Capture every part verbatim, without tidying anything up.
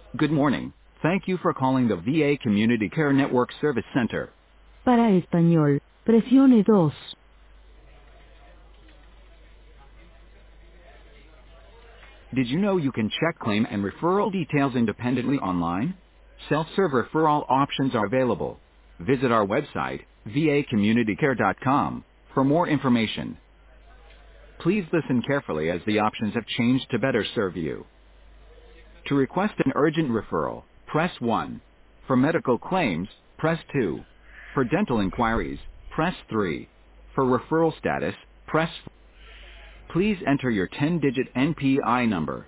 Good morning. Thank you for calling the V A Community Care Network Service Center. Para español, presione dos. Did you know you can check claim and referral details independently online? Self-serve referral options are available. Visit our website, v a community care dot com, for more information. Please listen carefully as the options have changed to better serve you. To request an urgent referral, press one. For medical claims, press two. For dental inquiries, press three. For referral status, press four. Please enter your ten-digit N P I number.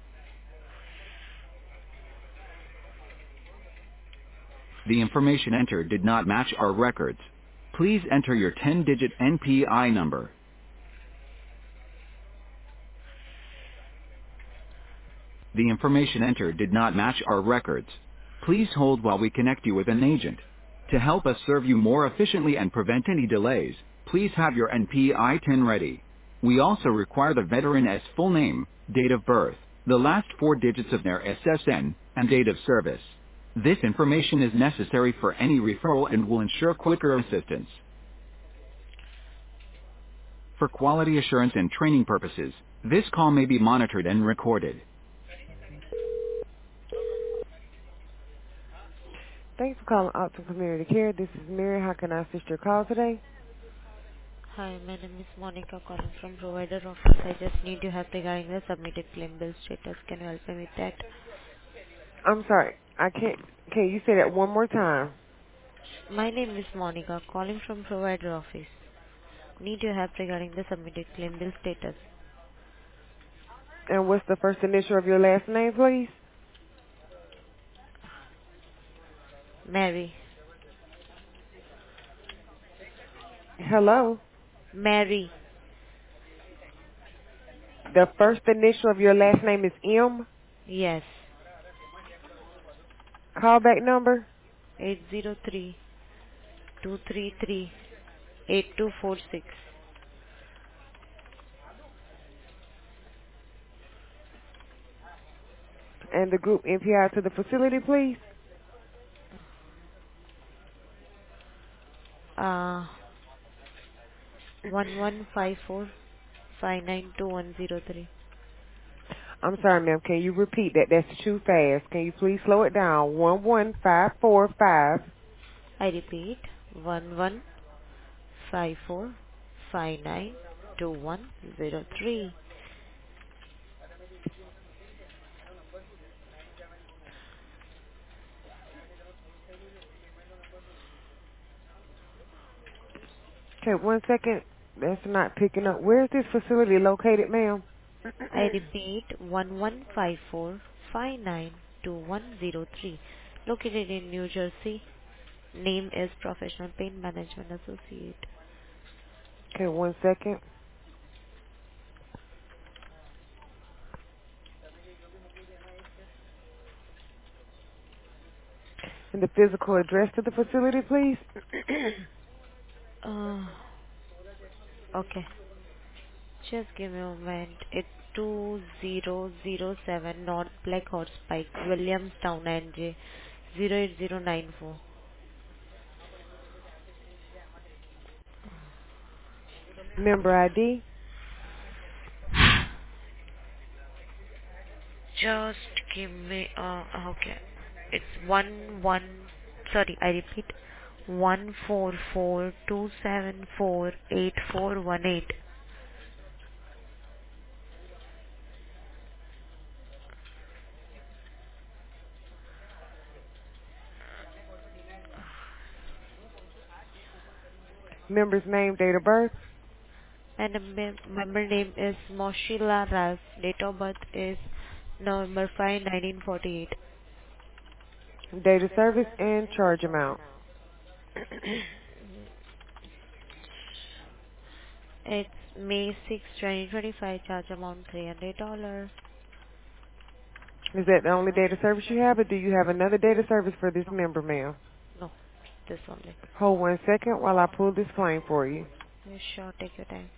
The information entered did not match our records. Please enter your ten-digit N P I number. The information entered did not match our records. Please hold while we connect you with an agent. To help us serve you more efficiently and prevent any delays, please have your N P I tin ready. We also require the veteran's full name, date of birth, the last four digits of their S S N, and date of service. This information is necessary for any referral and will ensure quicker assistance. For quality assurance and training purposes, this call may be monitored and recorded. Thanks for calling Optum Community Care. This is Mary. How can I assist your call today? Hi, my name is Monica calling from provider office. I just need your help regarding the submitted claim bill status. Can you help me with that? I'm sorry. I can't. Can you say that one more time? My name is Monica calling from provider office. Need your help regarding the submitted claim bill status. And what's the first initial of your last name, please? Mary. Hello. Mary. The first initial of your last name is M. Yes. Callback number. Eight zero three two three three eight two four six. And the group N P I to the facility, please. Uh, one one five four five nine two one zero three. I'm sorry, ma'am. Can you repeat that? That's too fast. Can you please slow it down? One one five four five. I repeat, one one five four five nine two one zero three. Okay, one second. That's not picking up. Where is this facility located, ma'am? I repeat, one one five four five nine two one zero three. Located in New Jersey. Name is Professional Pain Management Associate. Okay, one second. And the physical address to the facility, please. Uh, okay. Just give me a moment. It's two zero zero seven North Black Horse Pike, Williamstown, N J zero eight zero nine four. Member I D. Just give me, uh, okay. It's one one, sorry, I repeat, one four four two seven four eight four one eight. Member's name, date of birth. And the mem- member name is Moshila Ralph. Date of birth is November fifth, nineteen forty-eight. Date of service and charge amount. It's May sixth, twenty twenty-five. Charge amount three hundred dollars. Is that the only date of service you have, or do you have another date of service for this No, member, ma'am? no, this only. Hold one second while I pull this claim for you. Yeah, sure, take your time.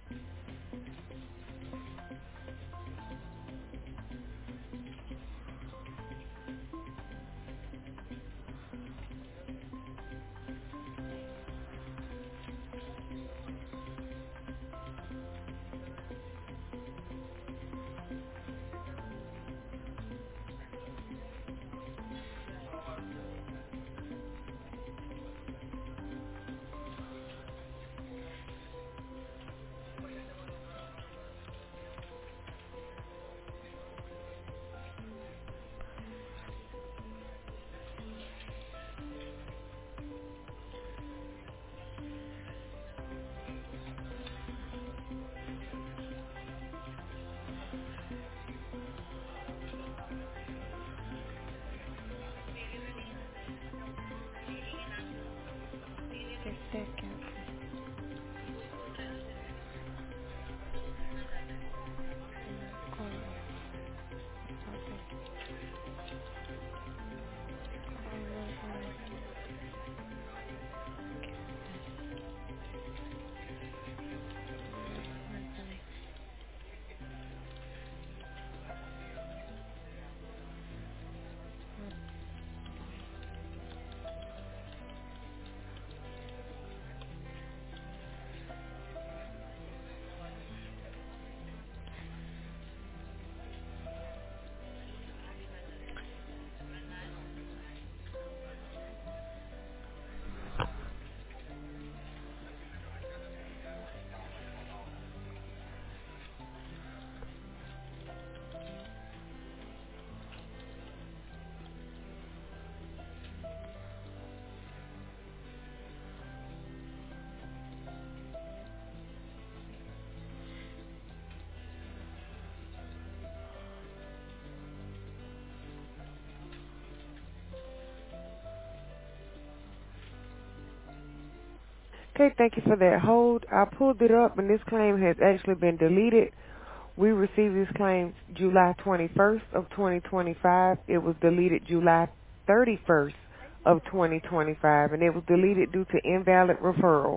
Okay, thank you for that hold. I pulled it up, and this claim has actually been deleted. We received this claim July twenty-first of twenty twenty-five. It was deleted July thirty-first of twenty twenty-five, and it was deleted due to invalid referral.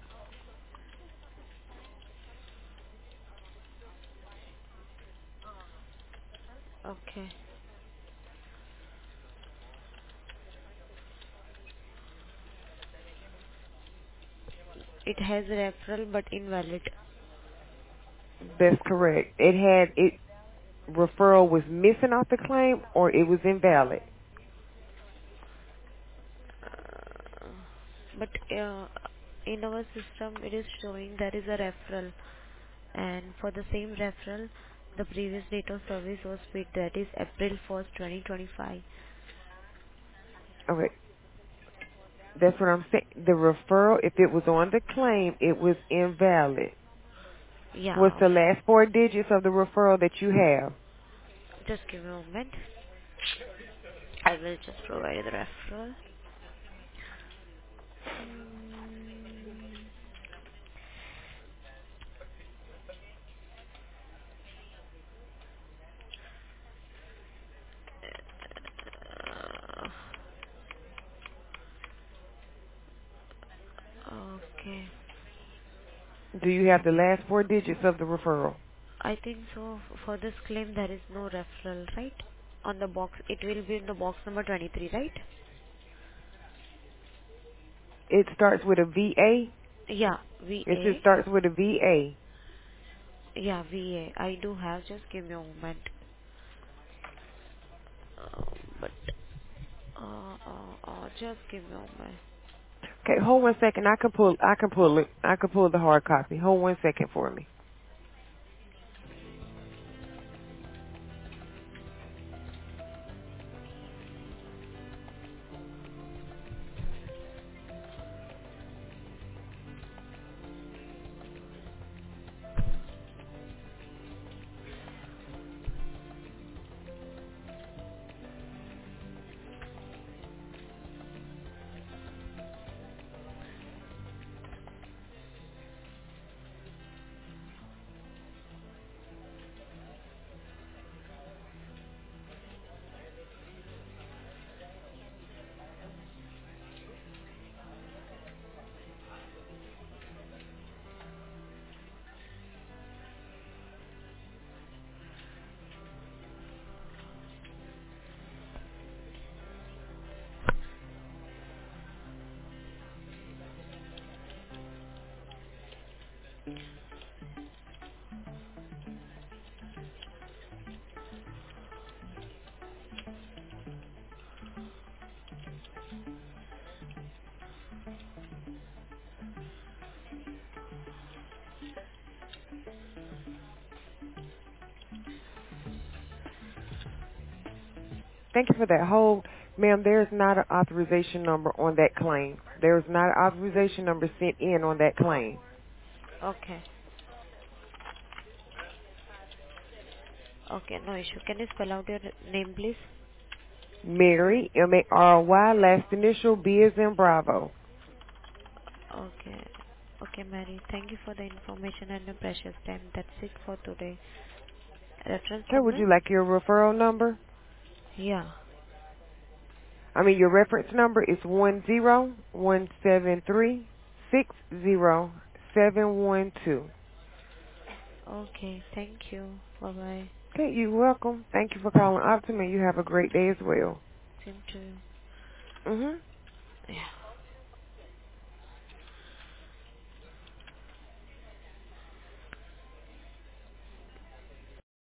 Okay. It has referral but invalid. That's correct. It had it referral was missing off the claim, or it was invalid. Uh, but uh, in our system, it is showing there is a referral, and for the same referral, the previous date of service was paid, that is April first, twenty twenty-five. Okay, that's what I'm saying. The referral, if it was on the claim, it was invalid. What's Yeah, the last four digits of the referral that you have? just give me a moment. I will just provide the referral. Mm, uh, okay. Do you have the last four digits of the referral? I think so. For this claim, there is no referral, right? On the box, it will be in the box number twenty-three, right? It starts with a V A. Yeah, Yes, it V A. starts with a V A. Yeah, V A. I do have. Just give me a moment. Uh, but uh, uh, uh, just give me a moment. Okay, hold one second. I can pull. I can pull it. I can pull the hard copy. Hold one second for me. Thank you for that hold, ma'am. There is not an authorization number on that claim. There is not an authorization number sent in on that claim. Okay. Okay, no issue. Can you spell out your name, please? Mary, M A R Y, last initial B as in Bravo. Okay. Okay, Mary. Thank you for the information and your precious time. That's it for today. Reference Okay, would number? you like your referral number? Yeah. I mean, your reference number is one zero one seven three six zero seven one two. Okay. Thank you. Bye bye. Okay, you're welcome. Thank you for calling Optima. You have a great day as well. Same to you. Mhm. Yeah.